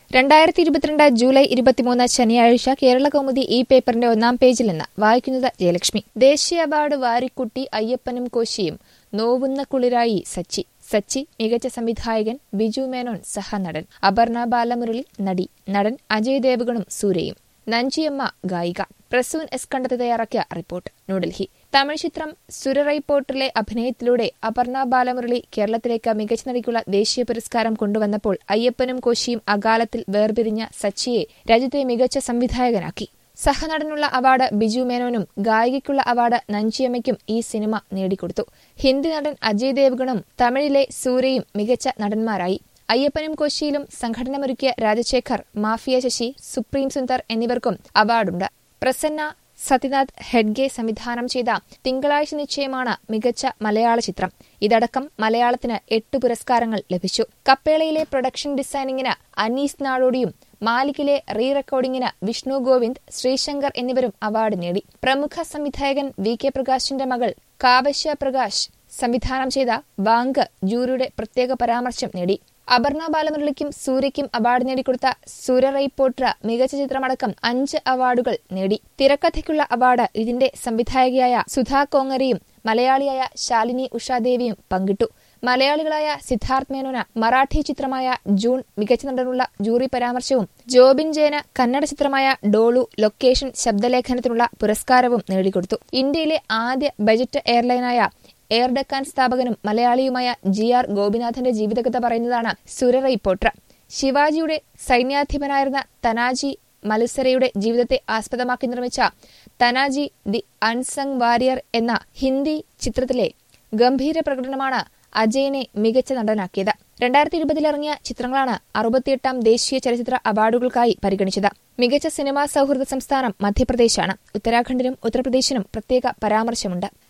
2022 July 23 ശനിയാഴ്ച കേരളകൗമുദി ഈ പേപ്പറിന്റെ ഒന്നാം പേജിൽ നിന്ന് വായിക്കുന്നത് ജയലക്ഷ്മി. ദേശീയ അവാർഡ് വാരിക്കുട്ടി അയ്യപ്പനും കോശിയും. നോവുന്ന കുളിരായി സച്ചി. സച്ചി മികച്ച സംവിധായകൻ, ബിജു മേനോൻ സഹനടൻ, അപർണ ബാലമുരളി നടി, നടൻ അജയ് ദേവ്ഗണും സൂര്യയും, നഞ്ചിയമ്മ ഗായിക. പ്രസൂൻ എസ് കണ്ടത്ത് തയ്യാറാക്കിയ റിപ്പോർട്ട്. ന്യൂഡൽഹി. തമിഴ് ചിത്രം സുരറൈപ്പോർട്ടിലെ അഭിനയത്തിലൂടെ അപർണ ബാലമുരളി കേരളത്തിലേക്ക് മികച്ച നടിക്കുള്ള ദേശീയ പുരസ്കാരം കൊണ്ടുവന്നപ്പോൾ അയ്യപ്പനും കോശിയും അകാലത്തിൽ വേർപിരിഞ്ഞ സച്ചിയെ രാജ്യത്തെ മികച്ച സംവിധായകനാക്കി. സഹനടനുള്ള അവാർഡ് ബിജു മേനോനും ഗായികയ്ക്കുള്ള അവാർഡ് നഞ്ചിയമ്മയ്ക്കും ഈ സിനിമ നേടിക്കൊടുത്തു. ഹിന്ദി നടൻ അജയ് ദേവ്ഗണും തമിഴിലെ സൂര്യയും മികച്ച നടന്മാരായി. അയ്യപ്പനും കോശിയിലും സംഘടനമൊരുക്കിയ രാജശേഖർ, മാഫിയ ശശി, സുപ്രീം സുന്ദർ എന്നിവർക്കും അവാർഡുണ്ട്. പ്രസന്ന സത്യനാഥ് ഹെഡ്ഗെ സംവിധാനം ചെയ്ത തിങ്കളാഴ്ച നിശ്ചയമാണ് മികച്ച മലയാള ചിത്രം. ഇതടക്കം മലയാളത്തിന് 8 പുരസ്കാരങ്ങൾ ലഭിച്ചു. കപ്പേളയിലെ പ്രൊഡക്ഷൻ ഡിസൈനിങ്ങിന് അനീസ് നാടോടിയും മാലിക്കിലെ റീ റെക്കോർഡിംഗിന് വിഷ്ണു ഗോവിന്ദ്, ശ്രീശങ്കർ എന്നിവരും അവാർഡ് നേടി. പ്രമുഖ സംവിധായകൻ VK പ്രകാശിന്റെ മകൾ കാവശ്യ പ്രകാശ് സംവിധാനം ചെയ്ത വാങ്ക് ജൂറിയുടെ പ്രത്യേക പരാമർശം നേടി. അപർണ ബാലമുരളിക്കും സൂര്യയ്ക്കും അവാർഡ് നേടിക്കൊടുത്ത സുരറൈപ്പോർട്ട് മികച്ച ചിത്രമടക്കം 5 അവാർഡുകൾ നേടി. തിരക്കഥയ്ക്കുള്ള അവാർഡ് ഇതിന്റെ സംവിധായകയായ സുധാ കോങ്ങരയും മലയാളിയായ ശാലിനി ഉഷാദേവിയും പങ്കിട്ടു. മലയാളികളായ സിദ്ധാർത്ഥ് മേനോന് മറാഠി ചിത്രമായ ജൂൺ മികച്ച നടനുള്ള ജൂറി പരാമർശവും, ജോബിൻ ജയന് കന്നഡ ചിത്രമായ ഡോളു ലൊക്കേഷൻ ശബ്ദലേഖനത്തിനുള്ള പുരസ്കാരവും നേടിക്കൊടുത്തു. ഇന്ത്യയിലെ ആദ്യ ബജറ്റ് എയർലൈനായ എയർ ഡെക്കാൻ സ്ഥാപകനും മലയാളിയുമായ GR ഗോപിനാഥന്റെ ജീവിതകഥ പറയുന്നതാണ് സുരറൈപ്പോർട്ട്. ശിവാജിയുടെ സൈന്യാധിപനായിരുന്ന തനാജി മലുസരയുടെ ജീവിതത്തെ ആസ്പദമാക്കി നിർമ്മിച്ച തനാജി ദി അൺസങ് വാരിയർ എന്ന ഹിന്ദി ചിത്രത്തിലെ ഗംഭീര പ്രകടനമാണ് അജയനെ മികച്ച നടനാക്കിയത്. 2020 ഇറങ്ങിയ ചിത്രങ്ങളാണ് 68ാം ദേശീയ ചലച്ചിത്ര അവാർഡുകൾക്കായി പരിഗണിച്ചത്. മികച്ച സിനിമാ സൗഹൃദ സംസ്ഥാനം മധ്യപ്രദേശാണ്. ഉത്തരാഖണ്ഡിനും ഉത്തർപ്രദേശിനും പ്രത്യേക പരാമർശമുണ്ട്.